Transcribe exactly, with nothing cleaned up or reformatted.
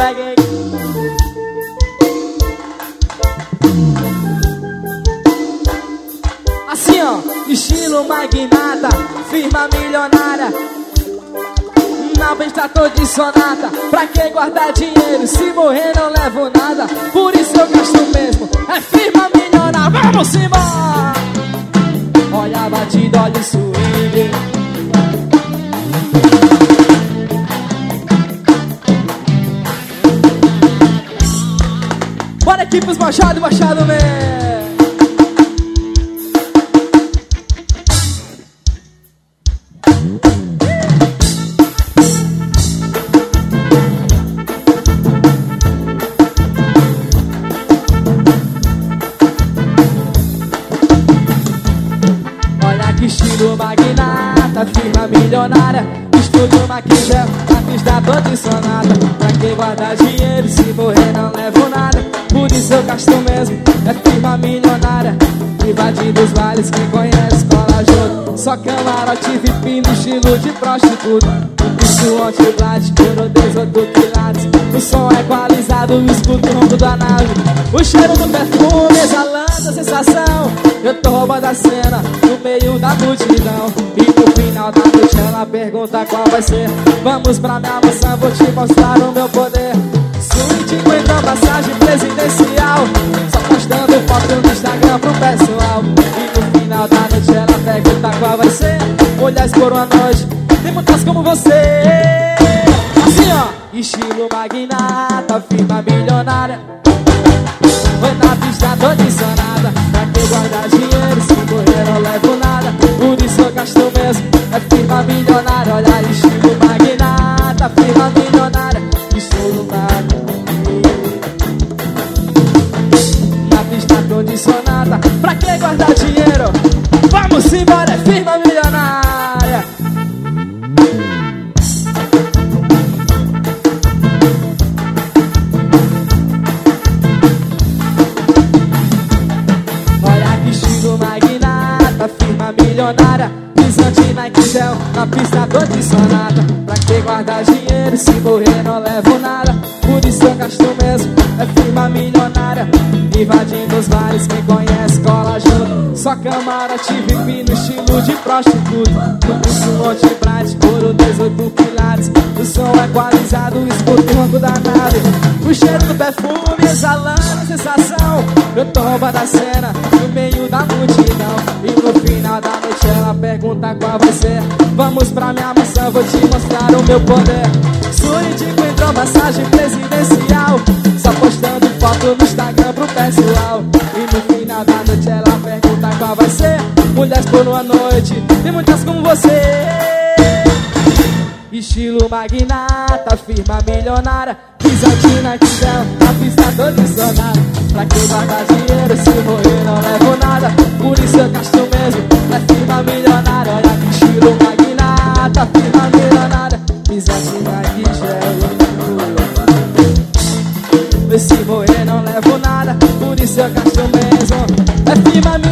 swag. Assim ó, estilo magnata, firma milionária. Na pista tô de sonata. Pra que guardar dinheiro? Se morrer não levo nada. Por isso eu gasto mesmo. É firma milionária. Vamos embora. Olha a batida, olha o swing. Bora aqui pros Machado, Machado mesmo. Estilo magnata, firma milionária. Estúdio Maquivel, a pista toda em sonata. Pra que guardar dinheiro, se morrer não levo nada. Por isso eu gasto mesmo, é firma milionária. Invadindo os bares, quem conhece cola junto. Só camarote V I P no estilo de prostituta. Isso anti-blade, coro desodopilados. O som é equalizado, eu escuto o ronco da nave. O cheiro do perfume exalando a sensação. Eu tô roubando a cena no meio da multidão. E no final da noite ela pergunta qual vai ser. Vamos pra minha mansão, vou te mostrar o meu poder. Suíte com massagem presidencial. Só postando foto no Instagram pro pessoal. E no final da noite ela pergunta qual vai ser. Olhar por uma noite, tem muitas como você. Assim ó, estilo magnata, firma milionária. Foi na pista toda insonada. Pra que guardar dinheiro, se morrer não levo nada. Por isso eu gasto mesmo, é firma milionária. Olha, estilo magnata, firma milionária. Estilo magnata, na pista condicionada. Pra que guardar dinheiro? Vamos embora, é firma milionária. Firma milionária, pisante Nike Gel, na pista condicionada. Pra que guardar dinheiro, se morrer não levo nada. Por isso eu gasto mesmo, é firma milionária. Invadindo os bares, quem conhece cola junto. Só camarote V I P no estilo de prostituta. No pulso monte bright, couro dezoito pilares. O som equalizado, escuto o ronco da nave. O cheiro do perfume exalando a sensação. Eu tô roubando a cena no meio da multidão. E no final da noite ela pergunta qual vai ser. Vamos pra minha mansão, vou te mostrar o meu poder. Suíte com hidromassagem presidencial. Só postando foto no Instagram pro pessoal. E no final da noite ela pergunta qual vai ser. Mulheres por uma noite, tem muitas como você. Estilo magnata, firma milionária. Pisadinha que céu, a pista toda insonada. Pra que guardar dinheiro, se morrer não levo nada. Por isso eu gasto mesmo, é firma milionária. Olha que estilo magnata, firma milionária. Pisadinha que céu, se morrer não levo nada. Por isso eu gasto mesmo, é firma milionária.